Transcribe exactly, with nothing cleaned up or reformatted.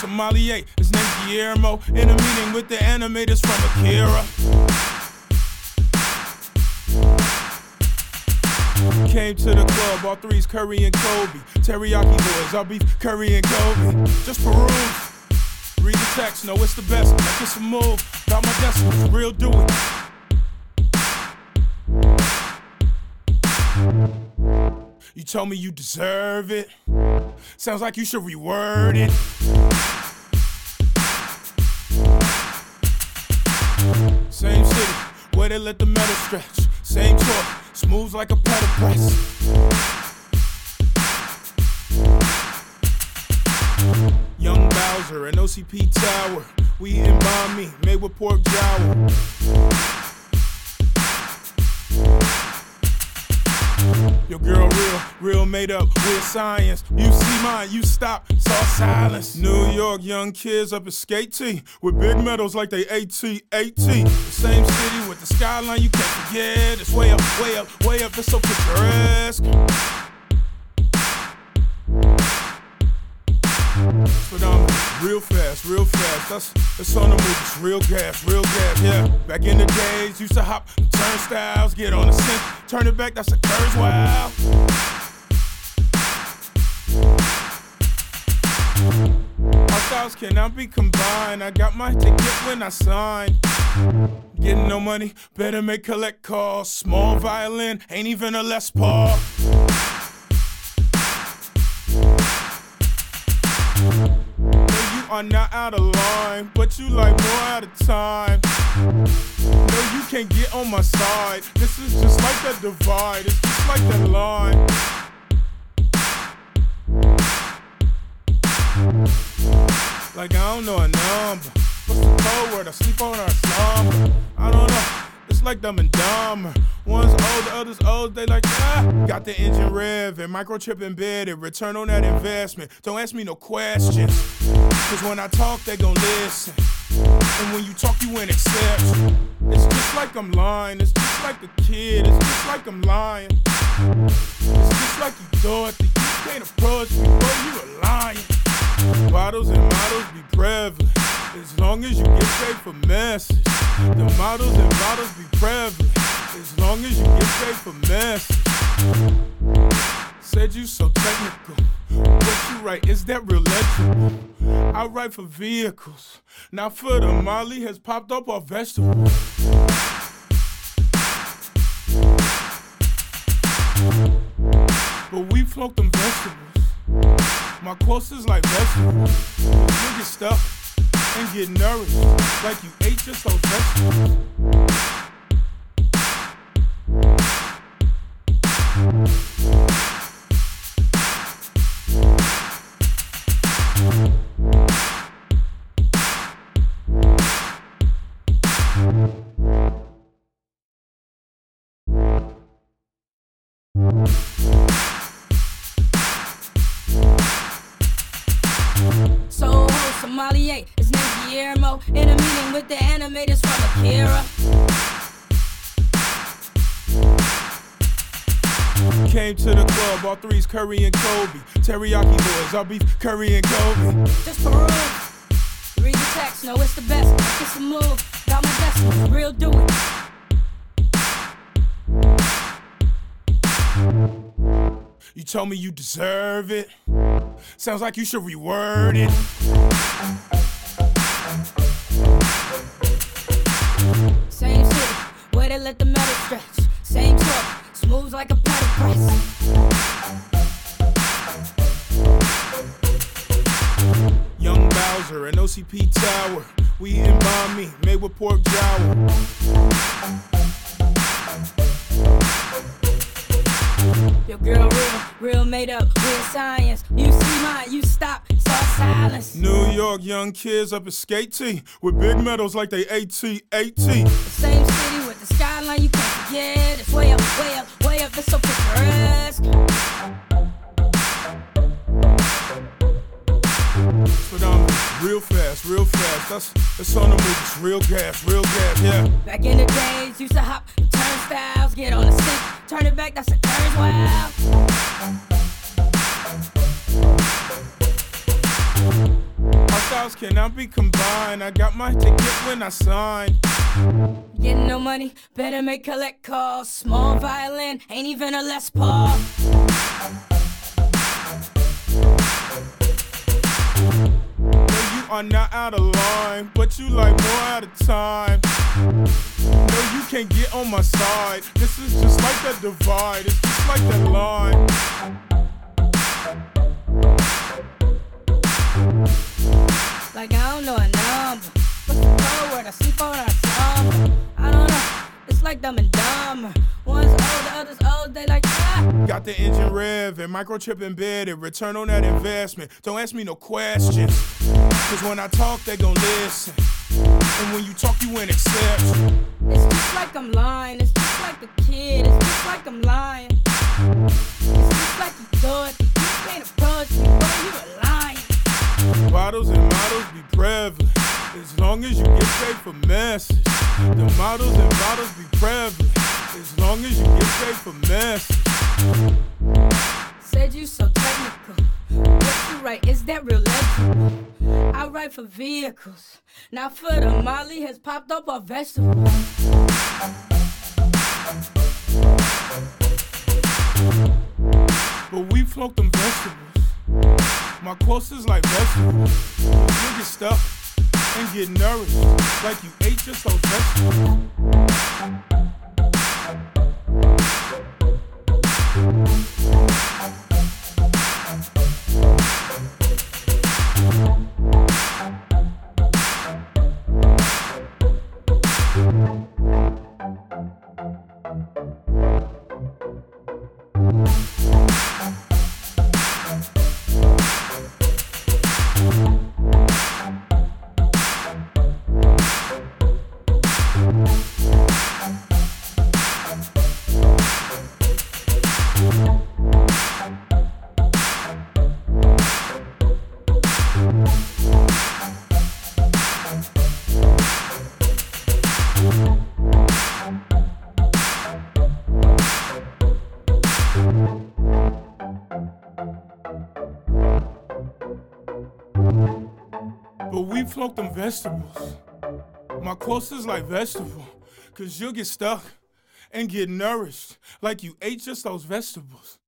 sommelier, his name's Guillermo. In a meeting with the animators from Akira. Came to the club, all threes Curry and Kobe. Teriyaki boys, I'll beef Curry and Kobe. Just peruse, read the text, know it's the best. Like it's a move, got my decimals, real do it. You told me you deserve it. Sounds like you should reword it. Same city, where they let the metal stretch. Same talk, smooth like a pedal press. Young Bowser and O C P Tower. We eatin' banh mi, made with pork jowl. Your girl real, real made up, weird science. You see mine, you stop, saw silence. New York young kids up at skate T with big medals like they AT, AT. The same city with the skyline you can't forget. It's way up, way up, way up, it's so picturesque. But I'm real fast, real fast. That's, that's on the move, it's real gas, real gas, yeah. Back in the days, used to hop turnstiles, get on the synth, turn it back, that's a curse, wow. Our styles cannot be combined. I got my ticket when I signed. Getting no money, better make collect calls. Small violin, ain't even a Les Paul. Are not out of line, but you like more out of time. No, you can't get on my side. This is just like that divide, it's just like that line. Like I don't know a number. What's the code word? I sleep on our slumber. I don't know. It's like Dumb and Dumber. One's old, the other's old, they like, ah. Got the engine revving, microchip embedded, return on that investment. Don't ask me no questions, cause when I talk, they gon' listen. And when you talk, you ain't exception. It's just like I'm lying, it's just like a kid, it's just like I'm lying. It's just like you thought that you can't approach me, boy, you a lion. Bottles and models be prevalent, as long as you get paid for message. The models and bottles be prevalent, as long as you get paid for message. Said you so technical, what you write, is that real legible? I write for vehicles, not for the Molly has popped up off vegetables. But we float them vegetables. My quotes is like vegetables. You get stuffed and get nourished like you ate just those vegetables. So, sommelier, his name's Guillermo. In a meeting with the animators from Akira. Came to the club, all threes Curry and Kobe. Teriyaki boys, I'll beef Curry and Kobe. Just peruse, read the text, know it's the best. Like it's a move, got my decimals, real do it. You told me you deserve it. Sounds like you should reword it. Same city, where they let the metal stretch. Same talk, smooth like a pedal press. Young Bowser and O C P Tower. We eatin' banh mi, made with pork jowl. Your girl real, real made up, weird science. You see mine, you stop, saw silence. New York young kids up at skate T with big medals like they AT, AT. The same city with the skyline you can't forget. It's way up, way up, way up, it's so picturesque. But I'm real fast, real fast. That's, that's on the move, it's real gas, real gas, yeah. Back in the days, used to hop turnstiles, get on the synth, turn it back, that's a curse, wow. Our styles styles cannot be combined. I got my ticket when I signed. Getting no money, better make collect calls. Small violin, ain't even a Les Paul. No, you are not out of line, but you like more out of time. No, you can't get on my side. This is just like that divide. It's just like that line. Like I don't know a number. What's the code word? I sleep on our slumber. I don't know. It's like dumb and dumber. One's old, the other's old. They like ah. Got the engine rev and microchip embedded. Return on that investment. Don't ask me no questions. Cause when I talk, they gon' listen. And when you talk, you ain't exception. It's just like I'm lying. It's just like a kid. It's just like I'm lying. It's just like you thought. You can't approach me, boy. You a lying. Bottles and models be prevalent as long as you get paid for message. The models and bottles be prevalent as long as you get paid for message. Said you so technical. What you write, is that real legible? I write for vehicles. Now for the Molly has popped up our vegetables. But we float them vegetables. My quotes is like vegetables. You get stuck and get nourished like you ate just those vegetables. But we float them vegetables. My quotes is like vegetable. Cause you'll get stuck and get nourished like you ate just those vegetables.